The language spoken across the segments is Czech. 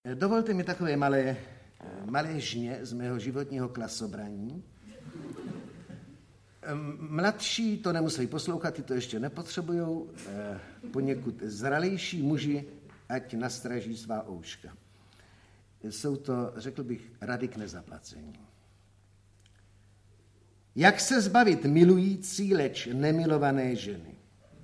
Dovolte mi takové malé žně z mého životního klasobraní. Mladší to nemusí poslouchat, ty to ještě nepotřebujou. Poněkud zralejší muži, ať nastraží svá ouška. Jsou to, řekl bych, rady k nezaplacení. Jak se zbavit milující, leč nemilované ženy?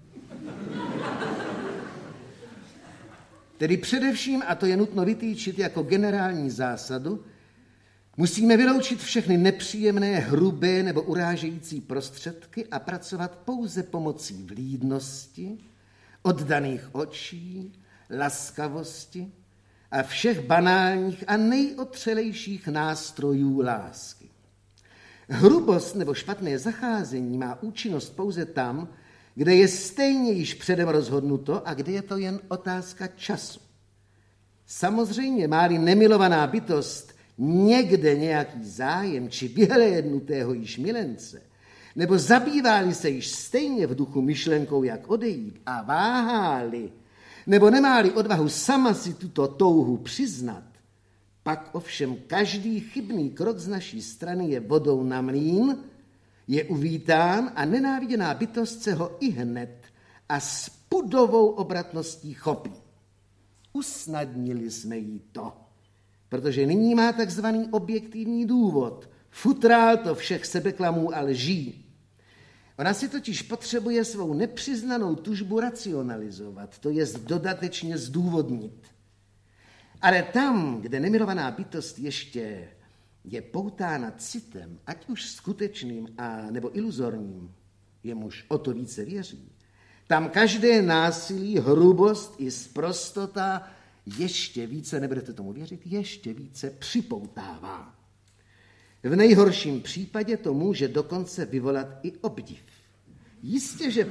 Tedy především, a to je nutno vytýčit jako generální zásadu, musíme vyloučit všechny nepříjemné, hrubé nebo urážející prostředky a pracovat pouze pomocí vlídnosti, oddaných očí, laskavosti a všech banálních a nejotřelejších nástrojů lásky. Hrubost nebo špatné zacházení má účinnost pouze tam, kde je stejně již předem rozhodnuto a kde je to jen otázka času. Samozřejmě má-li nemilovaná bytost někde nějaký zájem či vyhlédnutého již milence, nebo zabývá-li se již stejně v duchu myšlenkou, jak odejít a váhá-li, nebo nemá-li odvahu sama si tuto touhu přiznat, pak ovšem každý chybný krok z naší strany je vodou na mlýn, je uvítán a nenáviděná bytost se ho ihned a s pudovou obratností chopí. Usnadnili jsme jí to, protože nyní má takzvaný objektivní důvod. Futrál to všech sebeklamů a lží. Ona si totiž potřebuje svou nepřiznanou tužbu racionalizovat, to jest dodatečně zdůvodnit. Ale tam, kde nemilovaná bytost ještě je poutána citem, ať už skutečným nebo iluzorním, jemuž o to více věří, tam každé násilí, hrubost i sprostota ještě více, nebudete tomu věřit, ještě více připoutává. V nejhorším případě to může dokonce vyvolat i obdiv. Jistě, že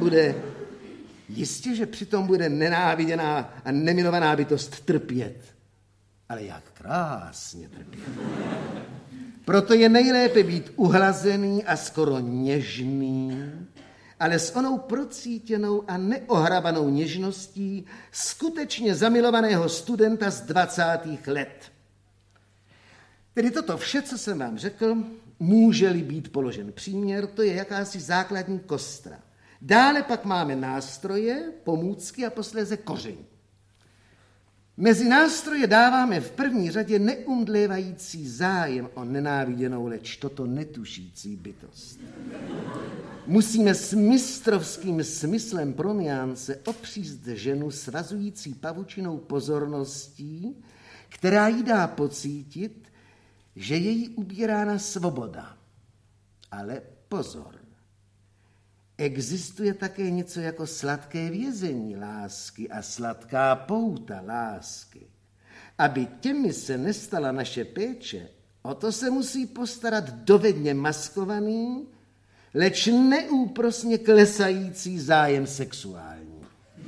přitom bude nenáviděná a nemilovaná bytost trpět. Ale jak krásně trpět. Proto je nejlépe být uhlazený a skoro něžný, ale s onou procítěnou a neohrabanou něžností skutečně zamilovaného studenta z 20. let. Tedy toto vše, co jsem vám řekl, může-li být položen příměr, to je jakási základní kostra. Dále pak máme nástroje, pomůcky a posléze koření. Mezi nástroje dáváme v první řadě neumdlévající zájem o nenáviděnou, leč toto netušící bytost. Musíme s mistrovským smyslem pro nuance opříct ženu svazující pavučinou pozorností, která jí dá pocítit, že je jí ubírána svoboda. Ale pozor. Existuje také něco jako sladké vězení lásky a sladká pouta lásky. Aby těmi se nestala naše péče, o to se musí postarat dovedně maskovaný, leč neúprosně klesající zájem sexuální.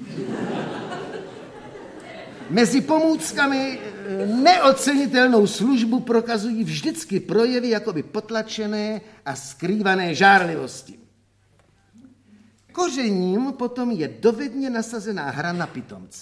Mezi pomůckami neocenitelnou službu prokazují vždycky projevy jakoby potlačené a skrývané žárlivosti. Kořením potom je dovedně nasazená hra na pitomce.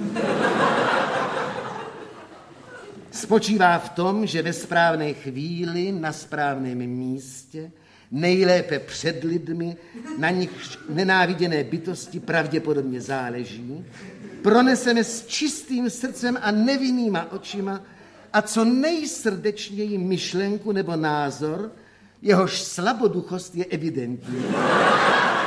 Spočívá v tom, že ve správné chvíli, na správném místě, nejlépe před lidmi, na nich nenáviděné bytosti pravděpodobně záleží, proneseme s čistým srdcem a nevinnýma očima a co nejsrdečněji myšlenku nebo názor, jehož slaboduchost je evidentní.